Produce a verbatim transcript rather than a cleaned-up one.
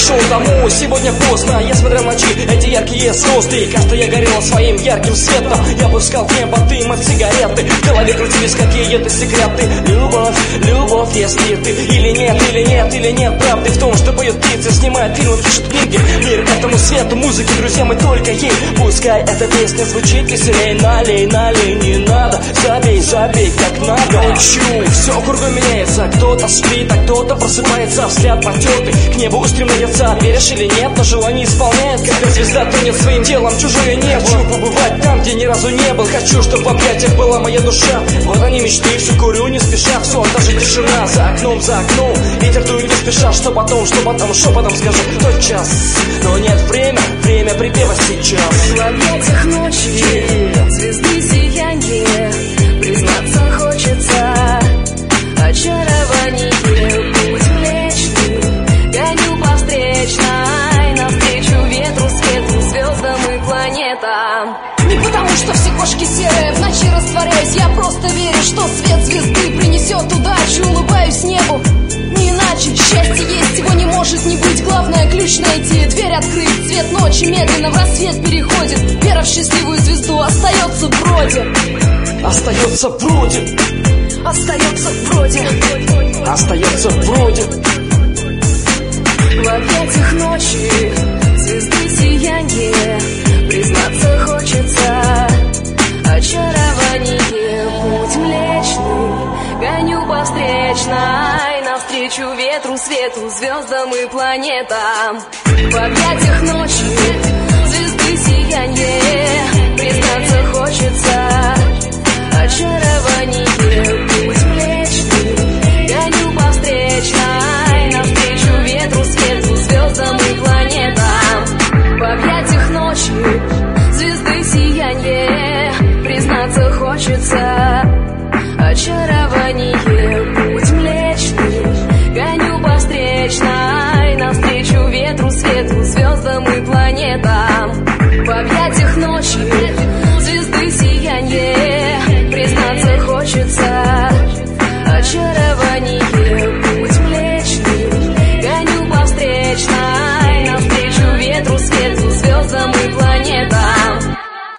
пришел домой. Сегодня поздно, я смотрел ночи эти яркие звезды, и каждая горела своим ярким светом. Я пускал в небо дым от сигареты, в голове крутились какие-то секреты. Любовь, любовь, если ты или нет, или нет, или нет правды в том, что поют птицы, снимают фильмы, пишут книги. Мир этому свету, музыки, друзья, мы только ей. Пускай эта песня звучит веселей. Налей, налей, не надо, забей, забей, как надо. Лечу, все кругом меняется. Кто-то спит, а кто-то просыпается. Взгляд потертый, к небу устремляется. Веришь или нет, но желание исполняет. Когда звезда тонет своим телом, чужое небо. Хочу побывать там, где ни разу не был. Хочу, чтобы в объятиях была моя душа. Вот они мечты, все курю не спеша. Все, даже тишина за окном, за окном. Ветер дует не спеша, что потом, что потом, шепотом скажу тот час. Но нет, время, время припева сейчас. В объятиях ночи, звезды сияние, признаться хочется. Очарование, путь млечный, гоню по встречной, навстречу ветру, свету, звездам и планетам. Не потому, что все кошки серые, в ночи растворяюсь. Я просто верю, что свет звезды принесет удачу. Улыбаюсь небу, не иначе. Счастье есть, его не может не быть. Главное ключ найти, дверь открыть. Цвет ночи медленно в рассвет переходит. Вера в счастливую звезду остается вроде. Остается вроде. Остается вроде. Остается вроде. В объятиях ночи, звезды сияние, признаться хочется. Очарование, путь млечный, гоню по встречной, навстречу ветру, свету, звездам и планетам. В объятиях ночи, звезды сияние, признаться хочется. Очарование, путь млечный, гоню по встречной, навстречу ветру, свету, звездам и планетам. В объятиях ночи, звезды сияние, признаться хочется. Очарование,